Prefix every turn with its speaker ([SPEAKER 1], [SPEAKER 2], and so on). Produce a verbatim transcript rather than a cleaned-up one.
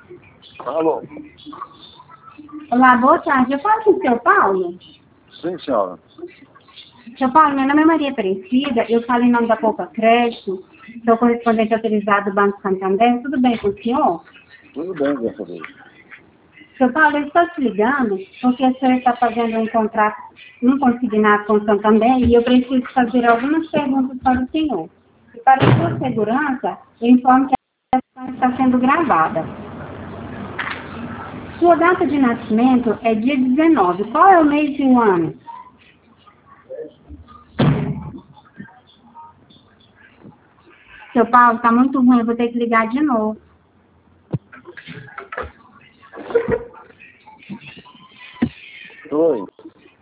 [SPEAKER 1] Alô?
[SPEAKER 2] Olá, boa tarde. Eu falo com o seu Paulo?
[SPEAKER 1] Sim, senhora.
[SPEAKER 2] Seu Paulo, meu nome é Maria Aparecida, eu falo em nome da Poupa Crédito, sou correspondente autorizado do Banco Santander. Tudo bem com o senhor?
[SPEAKER 1] Tudo bem, graças a Deus.
[SPEAKER 2] Seu Paulo, eu estou te ligando porque o senhor está fazendo um contrato, um consignado com o Santander e eu preciso fazer algumas perguntas para o senhor. E para a sua segurança, eu informo que a sessão está sendo gravada. Sua data de nascimento é dia dezenove. Qual é o mês e o ano? Seu Paulo, está muito ruim, eu vou ter que ligar de novo.